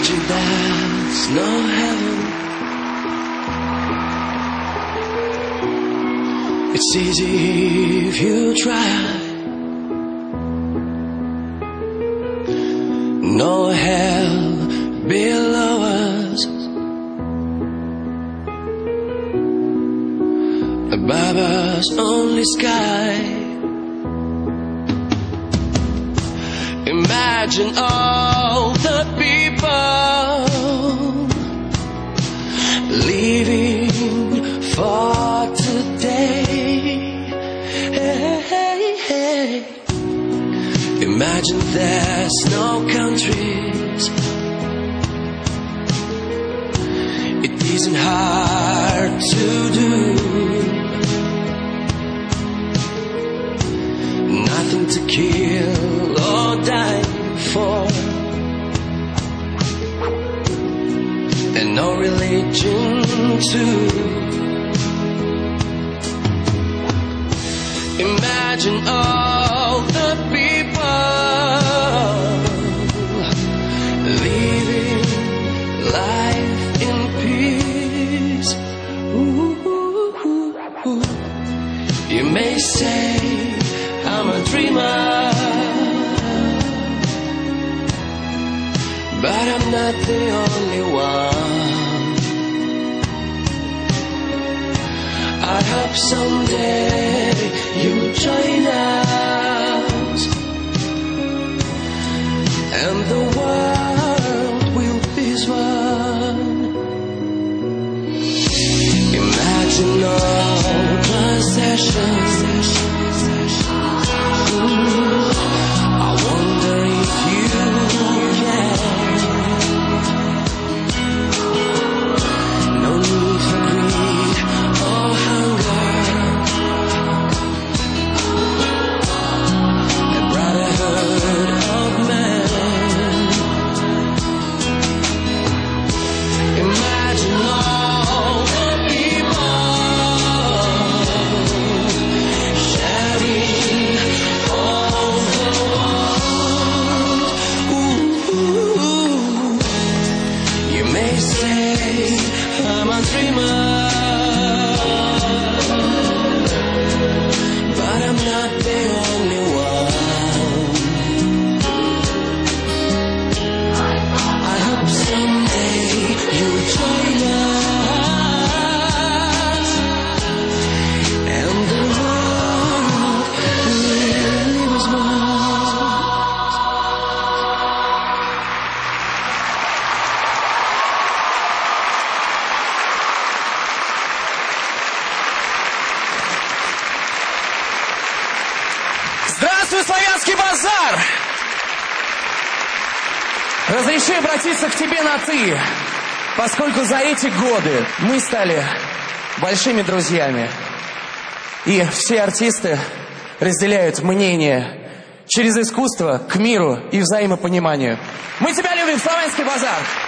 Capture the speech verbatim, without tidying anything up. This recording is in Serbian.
Imagine there's no heaven. It's easy if you try. No hell below us, above us only sky. Imagine all the people leaving for today. Hey, hey, hey. Imagine there's no countries. It isn't hard to do. Nothing to kill or die for, and no religion too. Imagine all the people living life in peace. Ooh, ooh, ooh. You may say I'm a dreamer, but I'm not the only one. I hope someday you'll join us, and the world will be one. Imagine all possessions. I wonder if you can. No need for greed or hunger, a brotherhood of man. Imagine all the people sharing all the world. Ooh, you may say I'm a dreamer, but I'm not the only one. I hope someday you'll join us, and the world really was one. Здравствуй, Славянский базар! Разреши обратиться к тебе на «ты», поскольку за эти годы мы стали большими друзьями. И все артисты разделяют мнение через искусство к миру и взаимопониманию. Мы тебя любим, Славянский базар!